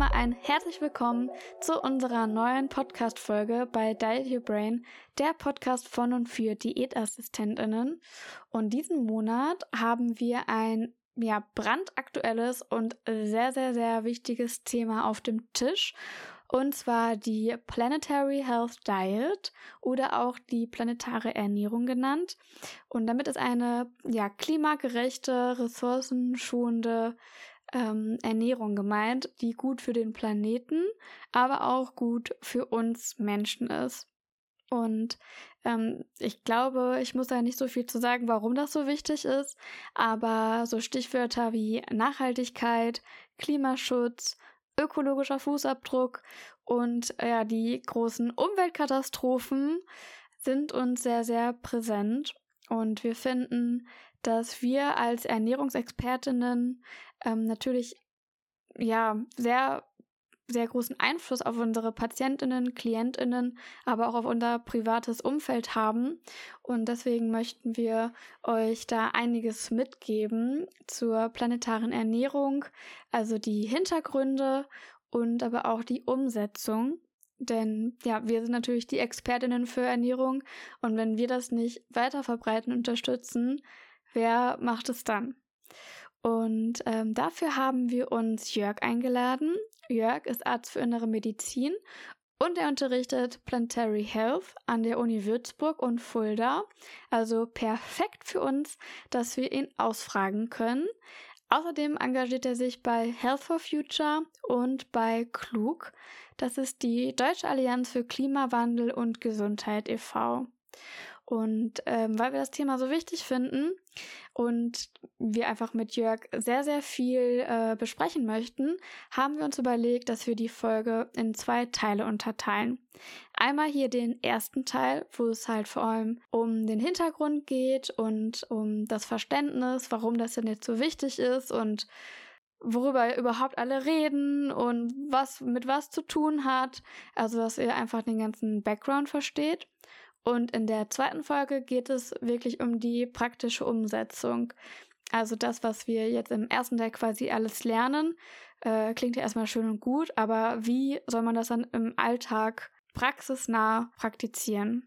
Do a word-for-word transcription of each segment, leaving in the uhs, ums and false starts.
einmal ein herzlich willkommen zu unserer neuen Podcast-Folge bei Diet Your Brain, der Podcast von und für DiätassistentInnen. Und diesen Monat haben wir ein ja, brandaktuelles und sehr, sehr, sehr wichtiges Thema auf dem Tisch. Und zwar die Planetary Health Diet oder auch die planetare Ernährung genannt. Und damit ist eine ja, klimagerechte, ressourcenschonende ähm, Ernährung gemeint, die gut für den Planeten, aber auch gut für uns Menschen ist. Und ähm, ich glaube, ich muss da nicht so viel zu sagen, warum das so wichtig ist, aber so Stichwörter wie Nachhaltigkeit, Klimaschutz, ökologischer Fußabdruck und ja, die großen Umweltkatastrophen sind uns sehr, sehr präsent. Und wir finden, dass wir als Ernährungsexpertinnen ähm, natürlich ja sehr, sehr großen Einfluss auf unsere PatientInnen, KlientInnen, aber auch auf unser privates Umfeld haben. Und deswegen möchten wir euch da einiges mitgeben zur planetaren Ernährung, also die Hintergründe und aber auch die Umsetzung. Denn ja, wir sind natürlich die ExpertInnen für Ernährung und wenn wir das nicht weiter verbreiten und unterstützen, wer macht es dann? Und ähm, dafür haben wir uns Jörg eingeladen. Jörg ist Arzt für Innere Medizin und er unterrichtet Planetary Health an der Uni Würzburg und Fulda. Also perfekt für uns, dass wir ihn ausfragen können. Außerdem engagiert er sich bei Health for Future und bei Klug. Das ist die Deutsche Allianz für Klimawandel und Gesundheit e V Und ähm, weil wir das Thema so wichtig finden und wir einfach mit Jörg sehr, sehr viel äh, besprechen möchten, haben wir uns überlegt, dass wir die Folge in zwei Teile unterteilen. Einmal hier den ersten Teil, wo es halt vor allem um den Hintergrund geht und um das Verständnis, warum das denn jetzt so wichtig ist und worüber überhaupt alle reden und was mit was zu tun hat. Also, dass ihr einfach den ganzen Background versteht. Und in der zweiten Folge geht es wirklich um die praktische Umsetzung. Also das, was wir jetzt im ersten Teil quasi alles lernen, äh, klingt ja erstmal schön und gut, aber wie soll man das dann im Alltag praxisnah praktizieren?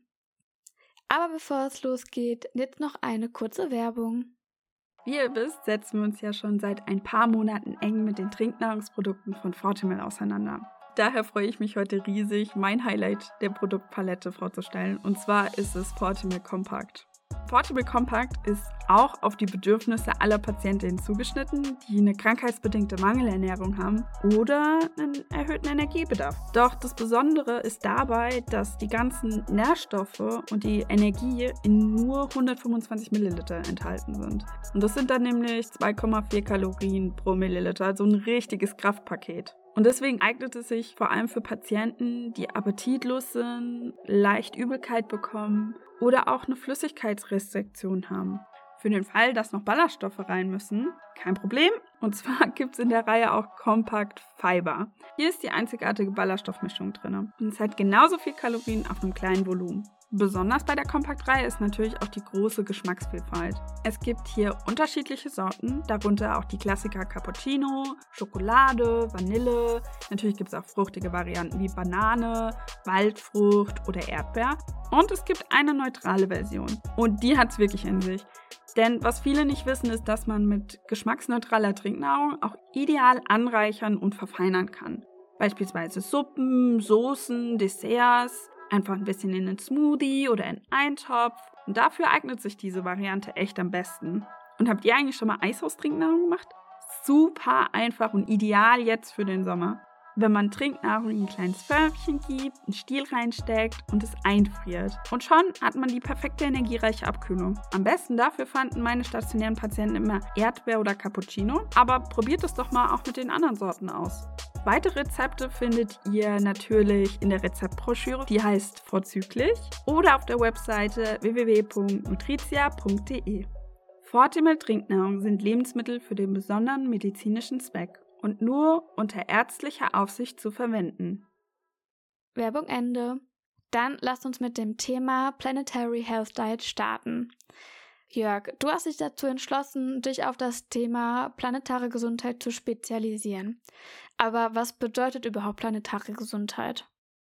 Aber bevor es losgeht, jetzt noch eine kurze Werbung. Wie ihr wisst, setzen wir uns ja schon seit ein paar Monaten eng mit den Trinknahrungsprodukten von Fortimel auseinander. Daher freue ich mich heute riesig, mein Highlight der Produktpalette vorzustellen. Und zwar ist es Fortimel Compact. Fortimel Compact ist auch auf die Bedürfnisse aller Patientinnen zugeschnitten, die eine krankheitsbedingte Mangelernährung haben oder einen erhöhten Energiebedarf. Doch das Besondere ist dabei, dass die ganzen Nährstoffe und die Energie in nur hundertfünfundzwanzig Milliliter enthalten sind. Und das sind dann nämlich zwei Komma vier Kalorien pro Milliliter, also ein richtiges Kraftpaket. Und deswegen eignet es sich vor allem für Patienten, die appetitlos sind, leicht Übelkeit bekommen oder auch eine Flüssigkeitsrestriktion haben. Für den Fall, dass noch Ballaststoffe rein müssen, kein Problem. Und zwar gibt es in der Reihe auch Compact Fiber. Hier ist die einzigartige Ballaststoffmischung drin. Und es hat genauso viel Kalorien auf einem kleinen Volumen. Besonders bei der Compact-Reihe ist natürlich auch die große Geschmacksvielfalt. Es gibt hier unterschiedliche Sorten, darunter auch die Klassiker Cappuccino, Schokolade, Vanille. Natürlich gibt es auch fruchtige Varianten wie Banane, Waldfrucht oder Erdbeer. Und es gibt eine neutrale Version. Und die hat es wirklich in sich. Denn was viele nicht wissen, ist, dass man mit geschmacksneutraler Trinknahrung auch ideal anreichern und verfeinern kann. Beispielsweise Suppen, Soßen, Desserts, einfach ein bisschen in einen Smoothie oder in einen Eintopf. Und dafür eignet sich diese Variante echt am besten. Und habt ihr eigentlich schon mal Eis aus Trinknahrung gemacht? Super einfach und ideal jetzt für den Sommer. Wenn man Trinknahrung in ein kleines Förmchen gibt, einen Stiel reinsteckt und es einfriert. Und schon hat man die perfekte energiereiche Abkühlung. Am besten dafür fanden meine stationären Patienten immer Erdbeer oder Cappuccino. Aber probiert es doch mal auch mit den anderen Sorten aus. Weitere Rezepte findet ihr natürlich in der Rezeptbroschüre, die heißt Vorzüglich, oder auf der Webseite w w w punkt nutritia punkt d e. Fortimel Trinknahrung sind Lebensmittel für den besonderen medizinischen Zweck und nur unter ärztlicher Aufsicht zu verwenden. Werbung Ende. Dann lasst uns mit dem Thema Planetary Health Diet starten. Jörg, du hast dich dazu entschlossen, dich auf das Thema planetare Gesundheit zu spezialisieren. Aber was bedeutet überhaupt planetare Gesundheit?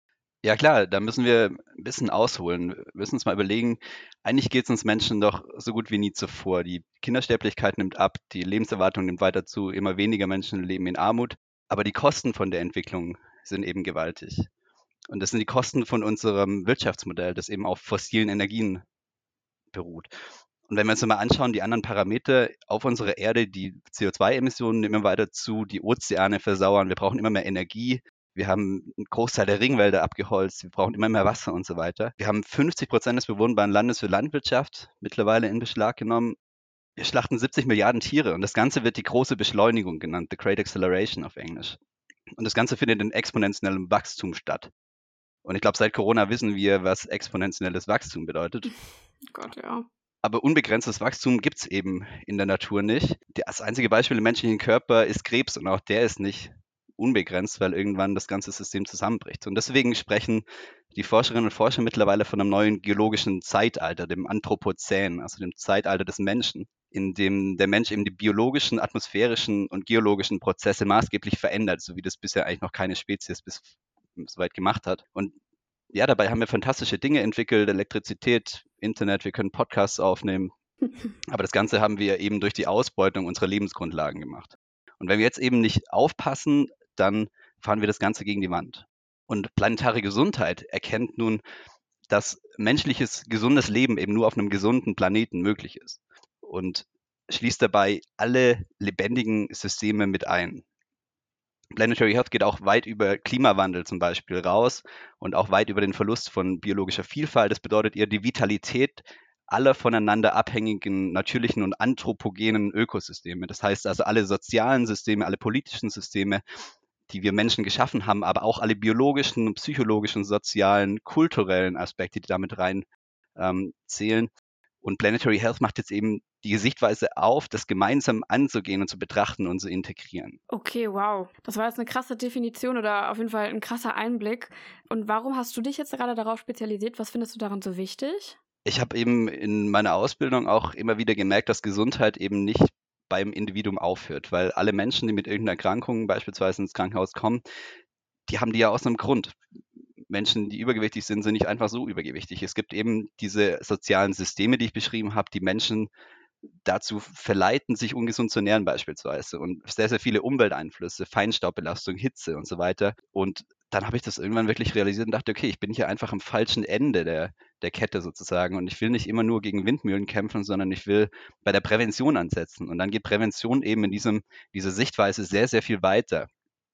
Ja klar, da müssen wir ein bisschen ausholen. Wir müssen uns mal überlegen, eigentlich geht es uns Menschen doch so gut wie nie zuvor. Die Kindersterblichkeit nimmt ab, die Lebenserwartung nimmt weiter zu, immer weniger Menschen leben in Armut, aber die Kosten von der Entwicklung sind eben gewaltig. Und das sind die Kosten von unserem Wirtschaftsmodell, das eben auf fossilen Energien beruht. Und wenn wir uns mal anschauen, die anderen Parameter auf unserer Erde, die C O zwei Emissionen nehmen immer weiter zu, die Ozeane versauern, wir brauchen immer mehr Energie, wir haben einen Großteil der Regenwälder abgeholzt, wir brauchen immer mehr Wasser und so weiter. Wir haben fünfzig Prozent des bewohnbaren Landes für Landwirtschaft mittlerweile in Beschlag genommen. Wir schlachten siebzig Milliarden Tiere und das Ganze wird die große Beschleunigung genannt, the Great Acceleration auf Englisch. Und das Ganze findet in exponentiellem Wachstum statt. Und ich glaube, seit Corona wissen wir, was exponentielles Wachstum bedeutet. Gott, ja. Aber unbegrenztes Wachstum gibt es eben in der Natur nicht. Das einzige Beispiel im menschlichen Körper ist Krebs und auch der ist nicht unbegrenzt, weil irgendwann das ganze System zusammenbricht. Und deswegen sprechen die Forscherinnen und Forscher mittlerweile von einem neuen geologischen Zeitalter, dem Anthropozän, also dem Zeitalter des Menschen, in dem der Mensch eben die biologischen, atmosphärischen und geologischen Prozesse maßgeblich verändert, so wie das bisher eigentlich noch keine Spezies bis soweit gemacht hat. Und ja, dabei haben wir fantastische Dinge entwickelt, Elektrizität, Internet, wir können Podcasts aufnehmen. Aber das Ganze haben wir eben durch die Ausbeutung unserer Lebensgrundlagen gemacht. Und wenn wir jetzt eben nicht aufpassen, dann fahren wir das Ganze gegen die Wand. Und planetare Gesundheit erkennt nun, dass menschliches, gesundes Leben eben nur auf einem gesunden Planeten möglich ist. Und schließt dabei alle lebendigen Systeme mit ein. Planetary Health geht auch weit über Klimawandel zum Beispiel raus und auch weit über den Verlust von biologischer Vielfalt. Das bedeutet eher die Vitalität aller voneinander abhängigen natürlichen und anthropogenen Ökosysteme. Das heißt also alle sozialen Systeme, alle politischen Systeme, die wir Menschen geschaffen haben, aber auch alle biologischen, psychologischen, sozialen, kulturellen Aspekte, die damit rein ähm, zählen. Und Planetary Health macht jetzt eben die Sichtweise auf, das gemeinsam anzugehen und zu betrachten und zu integrieren. Okay, wow. Das war jetzt eine krasse Definition oder auf jeden Fall ein krasser Einblick. Und warum hast du dich jetzt gerade darauf spezialisiert? Was findest du daran so wichtig? Ich habe eben in meiner Ausbildung auch immer wieder gemerkt, dass Gesundheit eben nicht beim Individuum aufhört, weil alle Menschen, die mit irgendeiner Erkrankung beispielsweise ins Krankenhaus kommen, die haben die ja aus einem Grund. Menschen, die übergewichtig sind, sind nicht einfach so übergewichtig. Es gibt eben diese sozialen Systeme, die ich beschrieben habe, die Menschen dazu verleiten, sich ungesund zu ernähren beispielsweise und sehr, sehr viele Umwelteinflüsse, Feinstaubbelastung, Hitze und so weiter. Und dann habe ich das irgendwann wirklich realisiert und dachte, okay, ich bin hier einfach am falschen Ende der, der Kette sozusagen und ich will nicht immer nur gegen Windmühlen kämpfen, sondern ich will bei der Prävention ansetzen. Und dann geht Prävention eben in diesem, dieser Sichtweise sehr, sehr viel weiter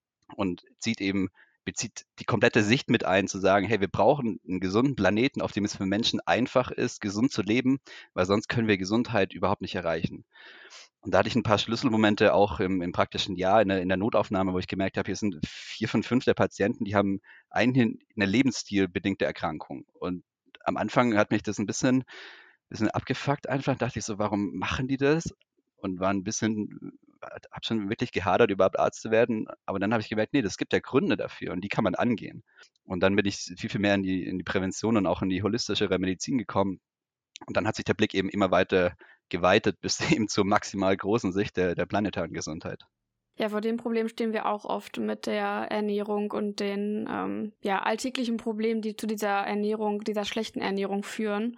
und zieht eben bezieht die komplette Sicht mit ein, zu sagen, hey, wir brauchen einen gesunden Planeten, auf dem es für Menschen einfach ist, gesund zu leben, weil sonst können wir Gesundheit überhaupt nicht erreichen. Und da hatte ich ein paar Schlüsselmomente auch im, im praktischen Jahr in der, in der Notaufnahme, wo ich gemerkt habe, hier sind vier von fünf der Patienten, die haben einen, eine lebensstilbedingte Erkrankung. Und am Anfang hat mich das ein bisschen, bisschen abgefuckt einfach, dachte ich so, warum machen die das? Und war ein bisschen, habe schon wirklich gehadert, überhaupt Arzt zu werden. Aber dann habe ich gemerkt, nee, das gibt ja Gründe dafür und die kann man angehen. Und dann bin ich viel, viel mehr in die, in die Prävention und auch in die holistischere Medizin gekommen. Und dann hat sich der Blick eben immer weiter geweitet bis eben zur maximal großen Sicht der, der planetaren Gesundheit. Ja, vor dem Problem stehen wir auch oft mit der Ernährung und den ähm, ja, alltäglichen Problemen, die zu dieser Ernährung, dieser schlechten Ernährung führen.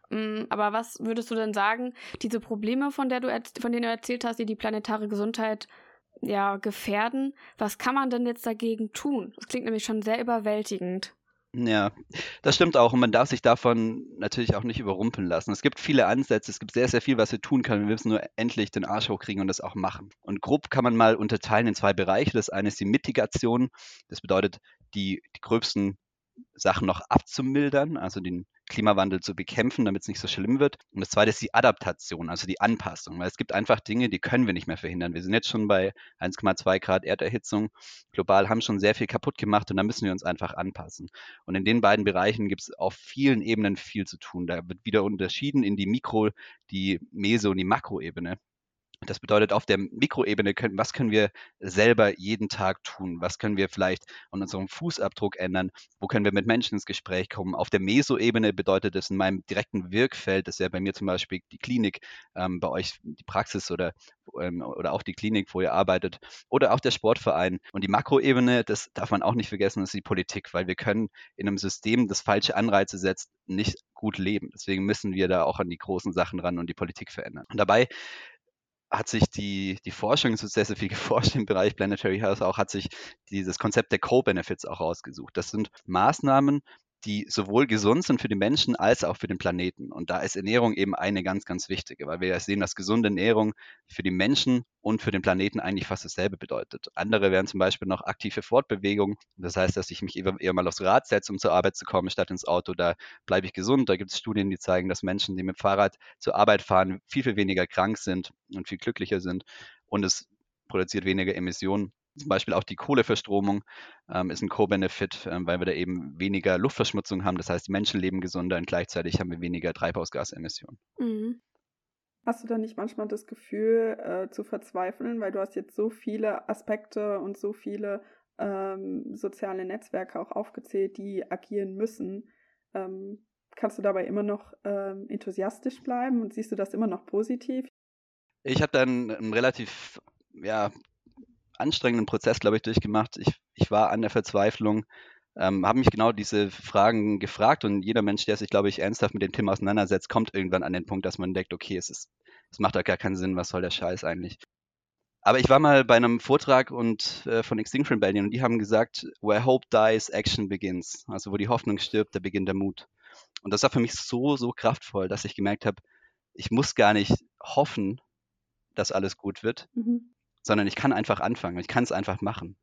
Aber was würdest du denn sagen, diese Probleme, von, der du, von denen du erzählt hast, die die planetare Gesundheit ja, gefährden, was kann man denn jetzt dagegen tun? Das klingt nämlich schon sehr überwältigend. Ja, das stimmt auch und man darf sich davon natürlich auch nicht überrumpeln lassen. Es gibt viele Ansätze, es gibt sehr, sehr viel, was wir tun können. Wir müssen nur endlich den Arsch hochkriegen und das auch machen. Und grob kann man mal unterteilen in zwei Bereiche. Das eine ist die Mitigation, das bedeutet, die, die gröbsten Sachen noch abzumildern, also den Klimawandel zu bekämpfen, damit es nicht so schlimm wird. Und das zweite ist die Adaptation, also die Anpassung, weil es gibt einfach Dinge, die können wir nicht mehr verhindern. Wir sind jetzt schon bei eins Komma zwei Grad Erderhitzung global, haben schon sehr viel kaputt gemacht und da müssen wir uns einfach anpassen. Und in den beiden Bereichen gibt es auf vielen Ebenen viel zu tun. Da wird wieder unterschieden in die Mikro-, die Meso- und die Makroebene. Das bedeutet, auf der Mikroebene, können, was können wir selber jeden Tag tun? Was können wir vielleicht an unserem Fußabdruck ändern? Wo können wir mit Menschen ins Gespräch kommen? Auf der Mesoebene bedeutet es in meinem direkten Wirkfeld, das ist ja bei mir zum Beispiel die Klinik, ähm, bei euch die Praxis oder, ähm, oder auch die Klinik, wo ihr arbeitet, oder auch der Sportverein. Und die Makroebene, das darf man auch nicht vergessen, ist die Politik, weil wir können in einem System, das falsche Anreize setzt, nicht gut leben. Deswegen müssen wir da auch an die großen Sachen ran und die Politik verändern. Und dabei hat sich die, die Forschung, es ist sehr, sehr viel geforscht im Bereich Planetary Health auch, hat sich dieses Konzept der Co-Benefits auch ausgesucht. Das sind Maßnahmen, die sowohl gesund sind für die Menschen als auch für den Planeten. Und da ist Ernährung eben eine ganz, ganz wichtige, weil wir ja sehen, dass gesunde Ernährung für die Menschen und für den Planeten eigentlich fast dasselbe bedeutet. Andere wären zum Beispiel noch aktive Fortbewegung. Das heißt, dass ich mich eher, eher mal aufs Rad setze, um zur Arbeit zu kommen, statt ins Auto. Da bleibe ich gesund. Da gibt es Studien, die zeigen, dass Menschen, die mit dem Fahrrad zur Arbeit fahren, viel, viel weniger krank sind und viel glücklicher sind. Und es produziert weniger Emissionen. Zum Beispiel auch die Kohleverstromung ähm, ist ein Co-Benefit, ähm, weil wir da eben weniger Luftverschmutzung haben. Das heißt, die Menschen leben gesünder und gleichzeitig haben wir weniger Treibhausgasemissionen. Mhm. Hast du dann nicht manchmal das Gefühl äh, zu verzweifeln, weil du hast jetzt so viele Aspekte und so viele ähm, soziale Netzwerke auch aufgezählt, die agieren müssen. Ähm, kannst du dabei immer noch ähm, enthusiastisch bleiben und siehst du das immer noch positiv? Ich habe dann einen relativ ja, anstrengenden Prozess, glaube ich, durchgemacht. Ich, ich war an der Verzweiflung, ähm, habe mich genau diese Fragen gefragt und jeder Mensch, der sich, glaube ich, ernsthaft mit dem Thema auseinandersetzt, kommt irgendwann an den Punkt, dass man denkt, okay, es ist, es macht doch gar keinen Sinn, was soll der Scheiß eigentlich? Aber ich war mal bei einem Vortrag und äh, von Extinction Rebellion und die haben gesagt, where hope dies, action begins. Also wo die Hoffnung stirbt, da beginnt der Mut. Und das war für mich so, so kraftvoll, dass ich gemerkt habe, ich muss gar nicht hoffen, dass alles gut wird, Mhm. sondern ich kann einfach anfangen. Ich kann es einfach machen.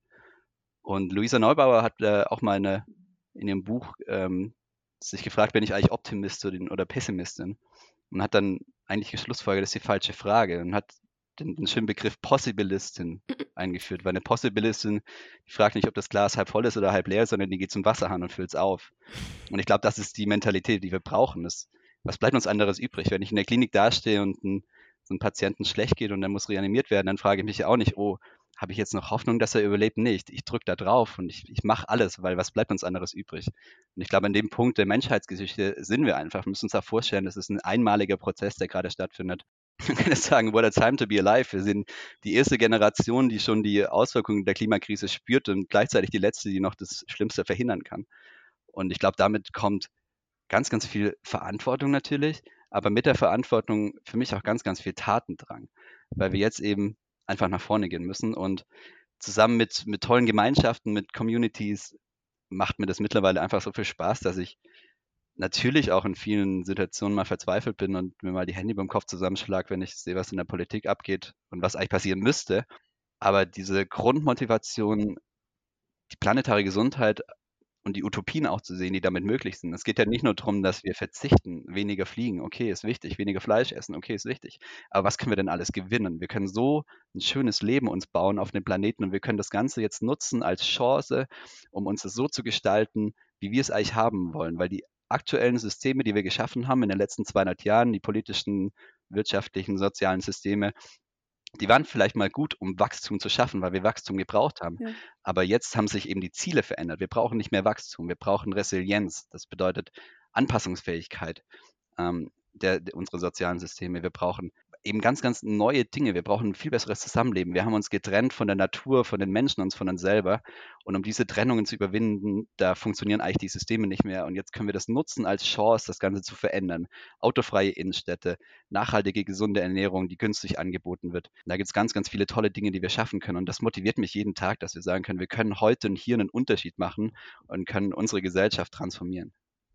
Und Luisa Neubauer hat äh, auch mal eine, in ihrem Buch ähm, sich gefragt, bin ich eigentlich Optimistin oder Pessimistin? Und hat dann eigentlich geschlussfolgert, das ist die falsche Frage und hat den, den schönen Begriff Possibilistin eingeführt, weil eine Possibilistin, die fragt nicht, ob das Glas halb voll ist oder halb leer, sondern die geht zum Wasserhahn und füllt es auf. Und ich glaube, das ist die Mentalität, die wir brauchen. Das, was bleibt uns anderes übrig? Wenn ich in der Klinik dastehe und ein, so einem Patienten schlecht geht und der muss reanimiert werden, dann frage ich mich ja auch nicht, oh, habe ich jetzt noch Hoffnung, dass er überlebt? Nicht. Ich drücke da drauf und ich, ich mache alles, weil was bleibt uns anderes übrig? Und ich glaube, an dem Punkt der Menschheitsgeschichte sind wir einfach. Wir müssen uns da vorstellen, das ist ein einmaliger Prozess, der gerade stattfindet. Man kann jetzt sagen, what a time to be alive. Wir sind die erste Generation, die schon die Auswirkungen der Klimakrise spürt und gleichzeitig die letzte, die noch das Schlimmste verhindern kann. Und ich glaube, damit kommt ganz, ganz viel Verantwortung natürlich, aber mit der Verantwortung für mich auch ganz, ganz viel Tatendrang, weil wir jetzt eben einfach nach vorne gehen müssen und zusammen mit, mit tollen Gemeinschaften, mit Communities macht mir das mittlerweile einfach so viel Spaß, dass ich natürlich auch in vielen Situationen mal verzweifelt bin und mir mal die Hände beim Kopf zusammenschlage, wenn ich sehe, was in der Politik abgeht und was eigentlich passieren müsste. Aber diese Grundmotivation, die planetare Gesundheit und die Utopien auch zu sehen, die damit möglich sind. Es geht ja nicht nur darum, dass wir verzichten, weniger fliegen, okay, ist wichtig, weniger Fleisch essen, okay, ist wichtig. Aber was können wir denn alles gewinnen? Wir können so ein schönes Leben uns bauen auf dem Planeten und wir können das Ganze jetzt nutzen als Chance, um uns das so zu gestalten, wie wir es eigentlich haben wollen, weil die aktuellen Systeme, die wir geschaffen haben in den letzten zweihundert Jahren, die politischen, wirtschaftlichen, sozialen Systeme, die waren vielleicht mal gut, um Wachstum zu schaffen, weil wir Wachstum gebraucht haben. Ja. Aber jetzt haben sich eben die Ziele verändert. Wir brauchen nicht mehr Wachstum, wir brauchen Resilienz. Das bedeutet Anpassungsfähigkeit ähm, der, der, unserer sozialen Systeme. Wir brauchen eben ganz, ganz neue Dinge. Wir brauchen ein viel besseres Zusammenleben. Wir haben uns getrennt von der Natur, von den Menschen, uns von uns selber. Und um diese Trennungen zu überwinden, da funktionieren eigentlich die Systeme nicht mehr. Und jetzt können wir das nutzen als Chance, das Ganze zu verändern. Autofreie Innenstädte, nachhaltige, gesunde Ernährung, die günstig angeboten wird. Da gibt es ganz, ganz viele tolle Dinge, die wir schaffen können. Und das motiviert mich jeden Tag, dass wir sagen können, wir können heute und hier einen Unterschied machen und können unsere Gesellschaft transformieren.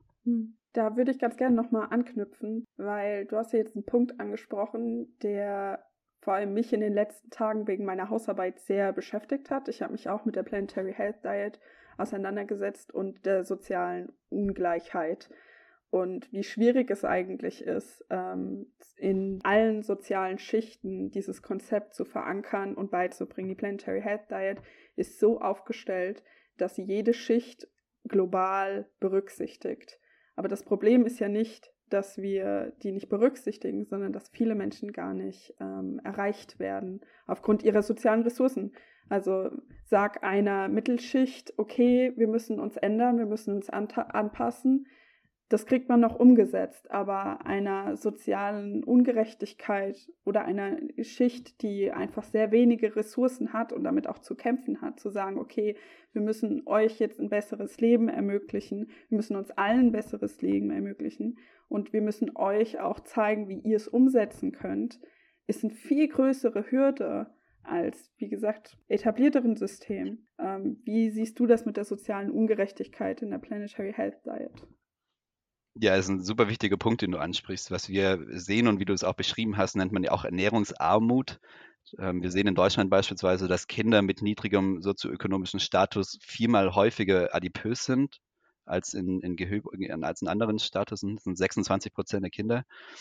Da würde ich ganz gerne nochmal anknüpfen, weil du hast ja jetzt einen Punkt angesprochen, der vor allem mich in den letzten Tagen wegen meiner Hausarbeit sehr beschäftigt hat. Ich habe mich auch mit der Planetary Health Diet auseinandergesetzt und der sozialen Ungleichheit und wie schwierig es eigentlich ist, in allen sozialen Schichten dieses Konzept zu verankern und beizubringen. Die Planetary Health Diet ist so aufgestellt, dass sie jede Schicht global berücksichtigt. Aber das Problem ist ja nicht dass wir die nicht berücksichtigen, sondern dass viele Menschen gar nicht ähm, erreicht werden aufgrund ihrer sozialen Ressourcen. Also sag einer Mittelschicht, okay, wir müssen uns ändern, wir müssen uns anta- anpassen. Das kriegt man noch umgesetzt, aber einer sozialen Ungerechtigkeit oder einer Schicht, die einfach sehr wenige Ressourcen hat und damit auch zu kämpfen hat, zu sagen, okay, wir müssen euch jetzt ein besseres Leben ermöglichen, wir müssen uns allen ein besseres Leben ermöglichen und wir müssen euch auch zeigen, wie ihr es umsetzen könnt, ist eine viel größere Hürde als, wie gesagt, etablierteren System. Ähm, wie siehst du das mit der sozialen Ungerechtigkeit in der Planetary Health Diet? Ja, ist ein super wichtiger Punkt, den du ansprichst. Was wir sehen und wie du es auch beschrieben hast, nennt man ja auch Ernährungsarmut. Ähm, wir sehen in Deutschland beispielsweise, dass Kinder mit niedrigem sozioökonomischen Status viermal häufiger adipös sind als in, in, Gehö- als in anderen Statusen. Das sind sechsundzwanzig Prozent der Kinder.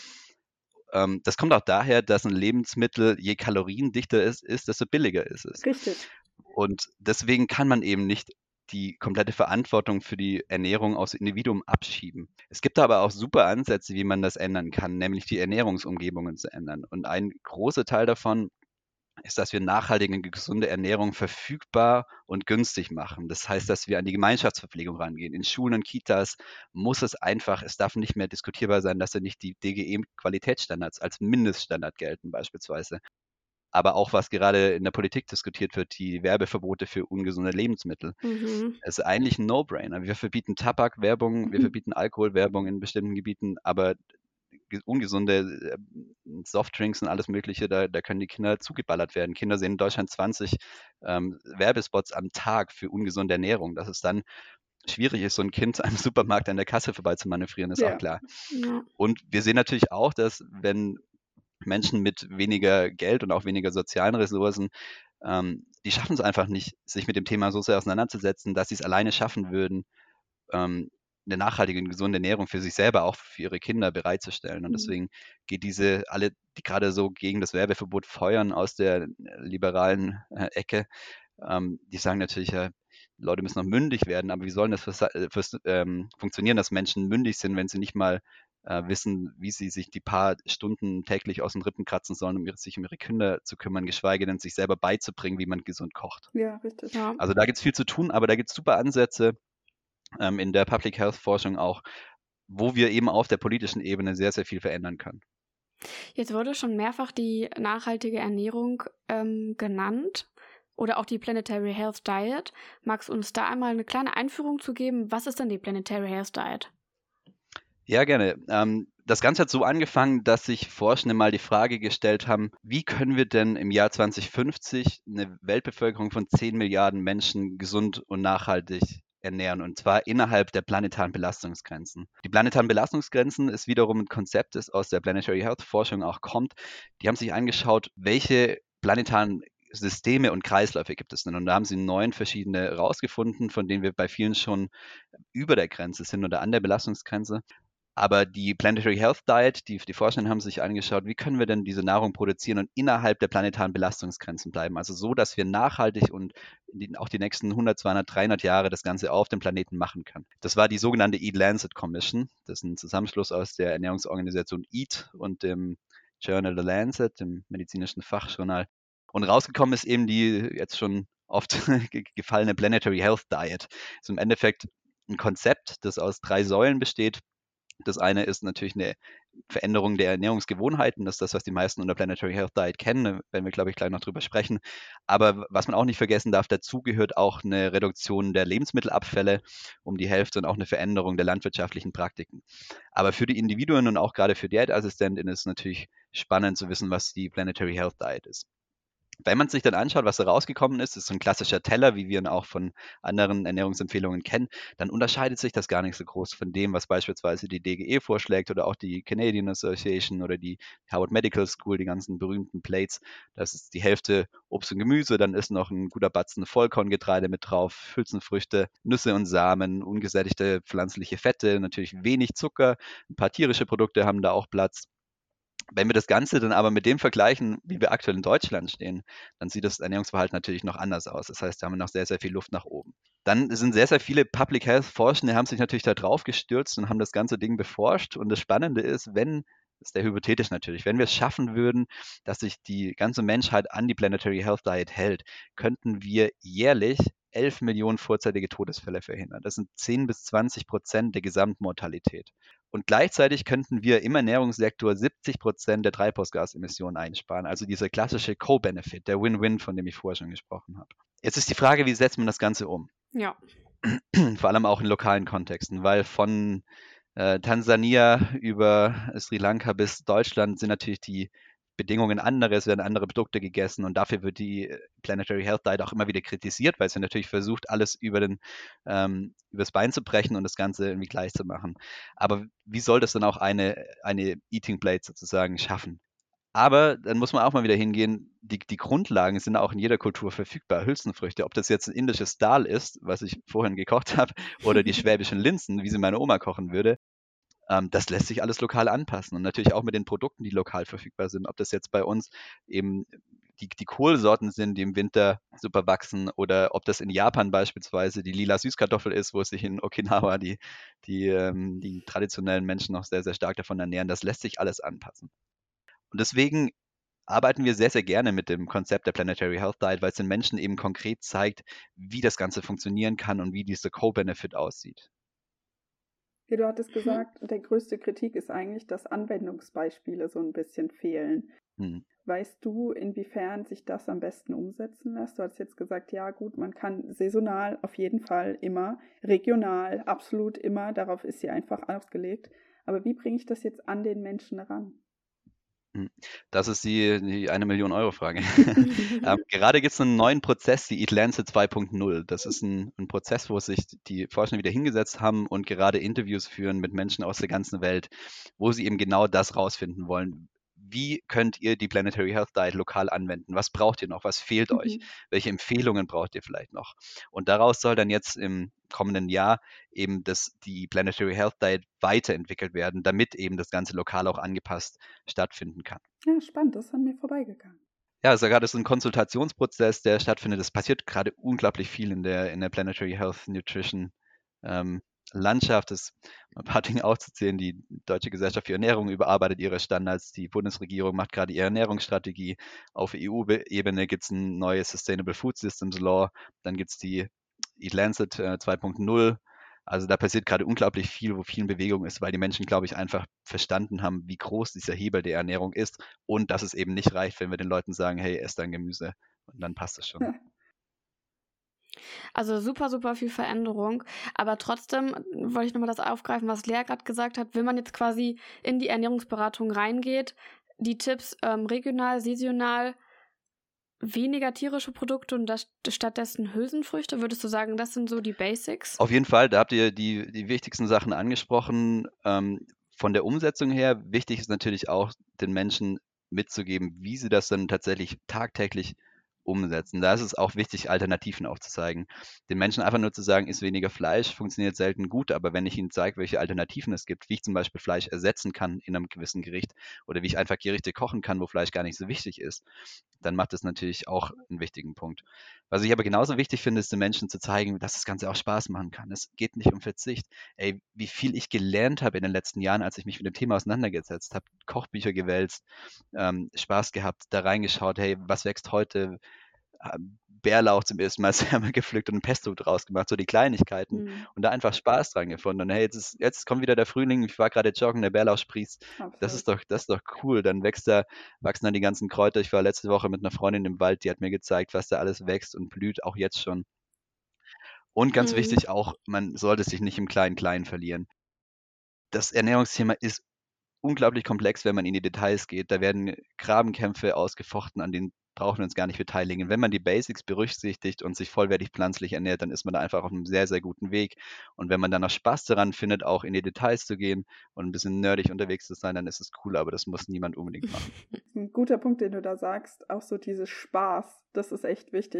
Ähm, das kommt auch daher, dass ein Lebensmittel, je kaloriendichter es ist, desto billiger ist es. Richtig. Und deswegen kann man eben nicht die komplette Verantwortung für die Ernährung aufs Individuum abschieben. Es gibt aber auch super Ansätze, wie man das ändern kann, nämlich die Ernährungsumgebungen zu ändern. Und ein großer Teil davon ist, dass wir nachhaltige und gesunde Ernährung verfügbar und günstig machen. Das heißt, dass wir an die Gemeinschaftsverpflegung rangehen. In Schulen und Kitas muss es einfach, es darf nicht mehr diskutierbar sein, dass da nicht die D G E-Qualitätsstandards als Mindeststandard gelten beispielsweise. Aber auch, was gerade in der Politik diskutiert wird, die Werbeverbote für ungesunde Lebensmittel. Mhm. Es ist eigentlich ein No-Brainer. Wir verbieten Tabakwerbung, wir verbieten Alkoholwerbung in bestimmten Gebieten, aber ge- ungesunde äh, Softdrinks und alles Mögliche, da, da können die Kinder zugeballert werden. Kinder sehen in Deutschland zwanzig ähm, Werbespots am Tag für ungesunde Ernährung. Dass es dann schwierig ist, so ein Kind einem Supermarkt an der Kasse vorbei zu manövrieren, ist Ja. auch klar. Ja. Und wir sehen natürlich auch, dass wenn Menschen mit weniger Geld und auch weniger sozialen Ressourcen, ähm, die schaffen es einfach nicht, sich mit dem Thema so sehr auseinanderzusetzen, dass sie es alleine schaffen würden, ähm, eine nachhaltige und gesunde Ernährung für sich selber, auch für ihre Kinder bereitzustellen. Und Mhm. deswegen geht diese, alle, die gerade so gegen das Werbeverbot feuern aus der liberalen äh, Ecke, ähm, die sagen natürlich, ja, Leute müssen noch mündig werden, aber wie soll das fürs, fürs, ähm, funktionieren, dass Menschen mündig sind, wenn sie nicht mal äh, wissen, wie sie sich die paar Stunden täglich aus den Rippen kratzen sollen, um ihre, sich um ihre Kinder zu kümmern, geschweige denn sich selber beizubringen, wie man gesund kocht. Ja, richtig. Ja. Also da gibt es viel zu tun, aber da gibt es super Ansätze ähm, in der Public Health Forschung auch, wo wir eben auf der politischen Ebene sehr, sehr viel verändern können. Jetzt wurde schon mehrfach die nachhaltige Ernährung ähm, genannt oder auch die Planetary Health Diet. Magst du uns da einmal eine kleine Einführung zu geben? Was ist denn die Planetary Health Diet? Ja, gerne. Ähm, das Ganze hat so angefangen, dass sich Forschende mal die Frage gestellt haben, wie können wir denn im Jahr zwanzig fünfzig eine Weltbevölkerung von zehn Milliarden Menschen gesund und nachhaltig ernähren, und zwar innerhalb der planetaren Belastungsgrenzen. Die planetaren Belastungsgrenzen ist wiederum ein Konzept, das aus der Planetary Health Forschung auch kommt. Die haben sich angeschaut, welche planetaren Systeme und Kreisläufe gibt es denn? Und da haben sie neun verschiedene rausgefunden, von denen wir bei vielen schon über der Grenze sind oder an der Belastungsgrenze. Aber die Planetary Health Diet, die, die Forschenden haben sich angeschaut, wie können wir denn diese Nahrung produzieren und innerhalb der planetaren Belastungsgrenzen bleiben? Also so, dass wir nachhaltig und die, auch die nächsten hundert, zweihundert, dreihundert Jahre das Ganze auf dem Planeten machen können. Das war die sogenannte Eat Lancet Commission. Das ist ein Zusammenschluss aus der Ernährungsorganisation Eat und dem Journal The Lancet, dem medizinischen Fachjournal. Und rausgekommen ist eben die jetzt schon oft gefallene Planetary Health Diet. Das ist im Endeffekt ein Konzept, das aus drei Säulen besteht. Das eine ist natürlich eine Veränderung der Ernährungsgewohnheiten. Das ist das, was die meisten unter Planetary Health Diet kennen. Da werden wir, glaube ich, gleich noch drüber sprechen. Aber was man auch nicht vergessen darf, dazu gehört auch eine Reduktion der Lebensmittelabfälle um die Hälfte und auch eine Veränderung der landwirtschaftlichen Praktiken. Aber für die Individuen und auch gerade für Diätassistentinnen ist es natürlich spannend zu wissen, was die Planetary Health Diet ist. Wenn man sich dann anschaut, was da rausgekommen ist, ist so ein klassischer Teller, wie wir ihn auch von anderen Ernährungsempfehlungen kennen, dann unterscheidet sich das gar nicht so groß von dem, was beispielsweise die D G E vorschlägt oder auch die Canadian Association oder die Harvard Medical School, die ganzen berühmten Plates. Das ist die Hälfte Obst und Gemüse, dann ist noch ein guter Batzen Vollkorngetreide mit drauf, Hülsenfrüchte, Nüsse und Samen, ungesättigte pflanzliche Fette, natürlich wenig Zucker, ein paar tierische Produkte haben da auch Platz. Wenn wir das Ganze dann aber mit dem vergleichen, wie wir aktuell in Deutschland stehen, dann sieht das Ernährungsverhalten natürlich noch anders aus. Das heißt, da haben wir noch sehr, sehr viel Luft nach oben. Dann sind sehr, sehr viele Public Health Forschende, haben sich natürlich da drauf gestürzt und haben das ganze Ding beforscht. Und das Spannende ist, wenn, das ist sehr hypothetisch natürlich, wenn wir es schaffen würden, dass sich die ganze Menschheit an die Planetary Health Diet hält, könnten wir jährlich elf Millionen vorzeitige Todesfälle verhindern. Das sind zehn bis zwanzig Prozent der Gesamtmortalität. Und gleichzeitig könnten wir im Ernährungssektor siebzig Prozent der Treibhausgasemissionen einsparen. Also dieser klassische Co-Benefit, der Win-Win, von dem ich vorher schon gesprochen habe. Jetzt ist die Frage, wie setzt man das Ganze um? Ja. Vor allem auch in lokalen Kontexten, weil von äh, Tansania über Sri Lanka bis Deutschland sind natürlich die Bedingungen andere, es werden andere Produkte gegessen und dafür wird die Planetary Health Diet auch immer wieder kritisiert, weil sie natürlich versucht, alles über den, ähm, übers Bein zu brechen und das Ganze irgendwie gleich zu machen. Aber wie soll das dann auch eine, eine Eating Plate sozusagen schaffen? Aber dann muss man auch mal wieder hingehen, die, die Grundlagen sind auch in jeder Kultur verfügbar. Hülsenfrüchte, ob das jetzt ein indisches Dal ist, was ich vorhin gekocht habe, oder die schwäbischen Linsen, wie sie meine Oma kochen würde, ähm, das lässt sich alles lokal anpassen. Und natürlich auch mit den Produkten, die lokal verfügbar sind. Ob das jetzt bei uns eben die, die Kohlsorten sind, die im Winter super wachsen, oder ob das in Japan beispielsweise die lila Süßkartoffel ist, wo sich in Okinawa die, die, ähm, die traditionellen Menschen noch sehr, sehr stark davon ernähren. Das lässt sich alles anpassen. Und deswegen arbeiten wir sehr, sehr gerne mit dem Konzept der Planetary Health Diet, weil es den Menschen eben konkret zeigt, wie das Ganze funktionieren kann und wie dieser Co-Benefit aussieht. Ja, du hattest gesagt, der größte Kritik ist eigentlich, dass Anwendungsbeispiele so ein bisschen fehlen. Hm. Weißt du, inwiefern sich das am besten umsetzen lässt? Du hast jetzt gesagt, ja gut, man kann saisonal auf jeden Fall immer, regional absolut immer, darauf ist sie einfach ausgelegt. Aber wie bringe ich das jetzt an den Menschen ran? Das ist die, die eine Million Euro Frage. ähm, gerade gibt es einen neuen Prozess, die Eat Lancet zwei Punkt null. Das ist ein, ein Prozess, wo sich die Forscher wieder hingesetzt haben und gerade Interviews führen mit Menschen aus der ganzen Welt, wo sie eben genau das rausfinden wollen. Wie könnt ihr die Planetary Health Diet lokal anwenden? Was braucht ihr noch? Was fehlt mhm. euch? Welche Empfehlungen braucht ihr vielleicht noch? Und daraus soll dann jetzt im kommenden Jahr eben das, die Planetary Health Diet weiterentwickelt werden, damit eben das Ganze lokal auch angepasst stattfinden kann. Ja, spannend, das ist an mir vorbeigegangen. Ja, also gerade ist ein Konsultationsprozess, der stattfindet. Es passiert gerade unglaublich viel in der, in der Planetary Health Nutrition ähm, Landschaft. Es ein paar Dinge aufzuzählen. Die Deutsche Gesellschaft für Ernährung überarbeitet ihre Standards. Die Bundesregierung macht gerade ihre Ernährungsstrategie. Auf E U-Ebene gibt es ein neues Sustainable Food Systems Law. Dann gibt es die Eat Lancet äh, zwei Punkt null. Also da passiert gerade unglaublich viel, wo viel in Bewegung ist, weil die Menschen, glaube ich, einfach verstanden haben, wie groß dieser Hebel der Ernährung ist und dass es eben nicht reicht, wenn wir den Leuten sagen, hey, ess dein Gemüse und dann passt es schon. Ja. Also super, super viel Veränderung. Aber trotzdem wollte ich nochmal das aufgreifen, was Lea gerade gesagt hat. Wenn man jetzt quasi in die Ernährungsberatung reingeht, die Tipps ähm, regional, saisonal, weniger tierische Produkte und das, stattdessen Hülsenfrüchte, würdest du sagen, das sind so die Basics? Auf jeden Fall, da habt ihr die, die wichtigsten Sachen angesprochen. Ähm, von der Umsetzung her, wichtig ist natürlich auch, den Menschen mitzugeben, wie sie das dann tatsächlich tagtäglich umsetzen. Da ist es auch wichtig, Alternativen aufzuzeigen. Den Menschen einfach nur zu sagen, isst weniger Fleisch, funktioniert selten gut, aber wenn ich ihnen zeige, welche Alternativen es gibt, wie ich zum Beispiel Fleisch ersetzen kann in einem gewissen Gericht oder wie ich einfach Gerichte kochen kann, wo Fleisch gar nicht so wichtig ist, dann macht das natürlich auch einen wichtigen Punkt. Was ich aber genauso wichtig finde, ist den Menschen zu zeigen, dass das Ganze auch Spaß machen kann. Es geht nicht um Verzicht. Ey, wie viel ich gelernt habe in den letzten Jahren, als ich mich mit dem Thema auseinandergesetzt habe, Kochbücher gewälzt, ähm, Spaß gehabt, da reingeschaut, hey, was wächst heute? Bärlauch zum ersten Mal selber gepflückt und ein Pesto draus gemacht, so die Kleinigkeiten mhm. und da einfach Spaß dran gefunden. Und hey, jetzt, ist, jetzt kommt wieder der Frühling, ich war gerade joggen, der Bärlauch sprießt, das ist, doch, das ist doch cool, dann wächst da, wachsen dann die ganzen Kräuter. Ich war letzte Woche mit einer Freundin im Wald, die hat mir gezeigt, was da alles wächst und blüht, auch jetzt schon. Und ganz mhm. wichtig auch, man sollte sich nicht im Kleinen-Kleinen verlieren. Das Ernährungsthema ist unglaublich komplex, wenn man in die Details geht. Da werden Grabenkämpfe ausgefochten, an denen brauchen wir uns gar nicht beteiligen. Wenn man die Basics berücksichtigt und sich vollwertig pflanzlich ernährt, dann ist man da einfach auf einem sehr, sehr guten Weg. Und wenn man dann noch Spaß daran findet, auch in die Details zu gehen und ein bisschen nerdig unterwegs zu sein, dann ist es cool, aber das muss niemand unbedingt machen. Ein guter Punkt, den du da sagst, auch so dieses Spaß, das ist echt wichtig.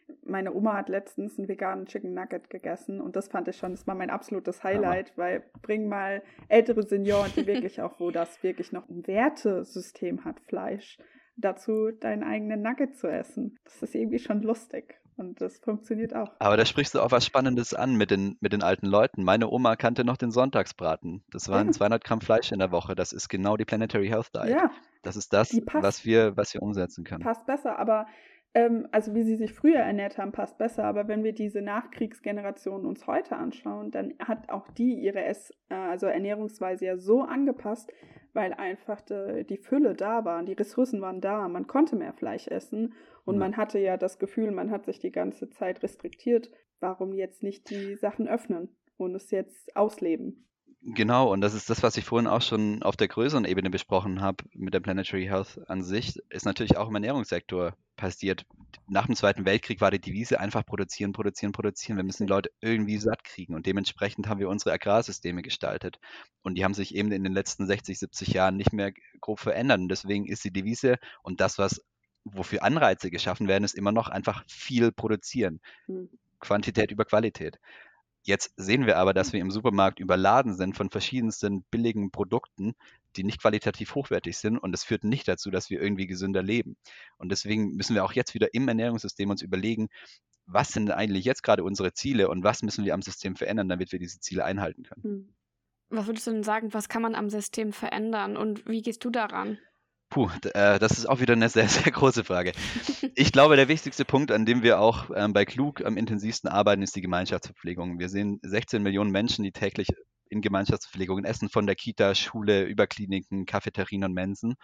Meine Oma hat letztens einen veganen Chicken Nugget gegessen und das fand ich schon, das war mein absolutes Highlight, aber weil bring mal ältere Senioren, die wirklich auch, wo das wirklich noch ein Wertesystem hat, Fleisch, dazu deinen eigenen Nugget zu essen. Das ist irgendwie schon lustig. Und das funktioniert auch. Aber da sprichst du auch was Spannendes an mit den, mit den alten Leuten. Meine Oma kannte noch den Sonntagsbraten. Das waren Ja. zweihundert Gramm Fleisch in der Woche. Das ist genau die Planetary Health Diet. Ja, Das ist das, die passt, was wir, was wir umsetzen können. passt besser, aber ähm, also wie sie sich früher ernährt haben, passt besser. Aber wenn wir diese Nachkriegsgeneration uns heute anschauen, dann hat auch die ihre Ess, äh, also Ernährungsweise ja so angepasst, weil einfach die, die Fülle da war, die Ressourcen waren da, man konnte mehr Fleisch essen und Ja. man hatte ja das Gefühl, man hat sich die ganze Zeit restriktiert. Warum jetzt nicht die Sachen öffnen und es jetzt ausleben? Genau, und das ist das, was ich vorhin auch schon auf der größeren Ebene besprochen habe mit der Planetary Health an sich, ist natürlich auch im Ernährungssektor passiert. Nach dem Zweiten Weltkrieg war die Devise einfach produzieren, produzieren, produzieren. Wir müssen die Leute irgendwie satt kriegen und dementsprechend haben wir unsere Agrarsysteme gestaltet. Und die haben sich eben in den letzten sechzig, siebzig Jahren nicht mehr grob verändert. Und deswegen ist die Devise und das, was wofür Anreize geschaffen werden, ist immer noch einfach viel produzieren. Hm. Quantität über Qualität. Jetzt sehen wir aber, dass wir im Supermarkt überladen sind von verschiedensten billigen Produkten, die nicht qualitativ hochwertig sind und das führt nicht dazu, dass wir irgendwie gesünder leben. Und deswegen müssen wir auch jetzt wieder im Ernährungssystem uns überlegen, was sind denn eigentlich jetzt gerade unsere Ziele und was müssen wir am System verändern, damit wir diese Ziele einhalten können. Hm. Was würdest du denn sagen, was kann man am System verändern und wie gehst du daran? Puh, d- äh, das ist auch wieder eine sehr, sehr große Frage. Ich glaube, der wichtigste Punkt, an dem wir auch ähm, bei Klug am intensivsten arbeiten, ist die Gemeinschaftsverpflegung. Wir sehen sechzehn Millionen Menschen, die täglich in Gemeinschaftsverpflegungen essen, von der Kita, Schule, über Kliniken, Cafeterien und Mensen.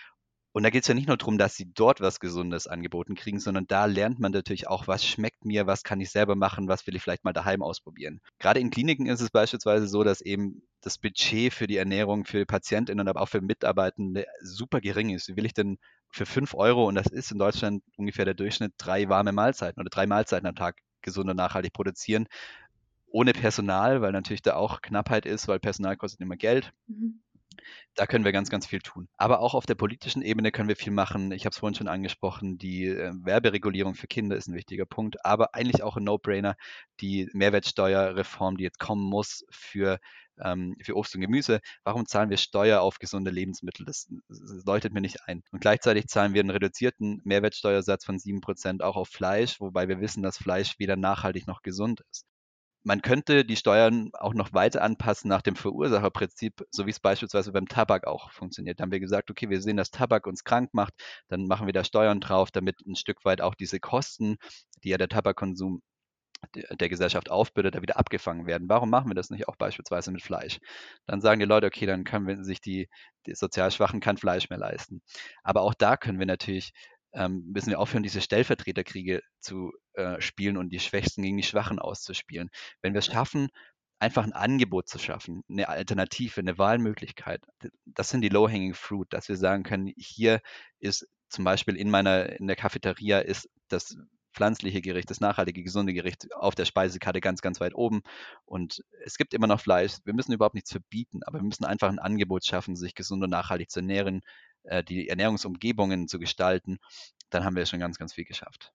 Und da geht es ja nicht nur darum, dass sie dort was Gesundes angeboten kriegen, sondern da lernt man natürlich auch, was schmeckt mir, was kann ich selber machen, was will ich vielleicht mal daheim ausprobieren. Gerade in Kliniken ist es beispielsweise so, dass eben das Budget für die Ernährung für PatientInnen, aber auch für Mitarbeitende super gering ist. Wie will ich denn für fünf Euro, und das ist in Deutschland ungefähr der Durchschnitt, drei warme Mahlzeiten oder drei Mahlzeiten am Tag gesund und nachhaltig produzieren, ohne Personal, weil natürlich da auch Knappheit ist, weil Personal kostet immer Geld. Mhm. Da können wir ganz, ganz viel tun. Aber auch auf der politischen Ebene können wir viel machen. Ich habe es vorhin schon angesprochen, die äh, Werberegulierung für Kinder ist ein wichtiger Punkt, aber eigentlich auch ein No-Brainer, die Mehrwertsteuerreform, die jetzt kommen muss für, ähm, für Obst und Gemüse. Warum zahlen wir Steuer auf gesunde Lebensmittel? Das, das leuchtet mir nicht ein. Und gleichzeitig zahlen wir einen reduzierten Mehrwertsteuersatz von sieben Prozent auch auf Fleisch, wobei wir wissen, dass Fleisch weder nachhaltig noch gesund ist. Man könnte die Steuern auch noch weiter anpassen nach dem Verursacherprinzip, so wie es beispielsweise beim Tabak auch funktioniert. Da haben wir gesagt, okay, wir sehen, dass Tabak uns krank macht, dann machen wir da Steuern drauf, damit ein Stück weit auch diese Kosten, die ja der Tabakkonsum der der Gesellschaft aufbürdet, da wieder abgefangen werden. Warum machen wir das nicht auch beispielsweise mit Fleisch? Dann sagen die Leute, okay, dann können wir sich die, die sozial Schwachen kein Fleisch mehr leisten. Aber auch da können wir natürlich, ähm, müssen wir aufhören, diese Stellvertreterkriege zu äh, spielen und die Schwächsten gegen die Schwachen auszuspielen. Wenn wir es schaffen, einfach ein Angebot zu schaffen, eine Alternative, eine Wahlmöglichkeit, das sind die low-hanging fruit, dass wir sagen können, hier ist zum Beispiel in meiner, in der Cafeteria ist das pflanzliche Gericht, das nachhaltige, gesunde Gericht auf der Speisekarte ganz, ganz weit oben. Und es gibt immer noch Fleisch. Wir müssen überhaupt nichts verbieten, aber wir müssen einfach ein Angebot schaffen, sich gesund und nachhaltig zu ernähren, äh, die Ernährungsumgebungen zu gestalten. Dann haben wir schon ganz, ganz viel geschafft.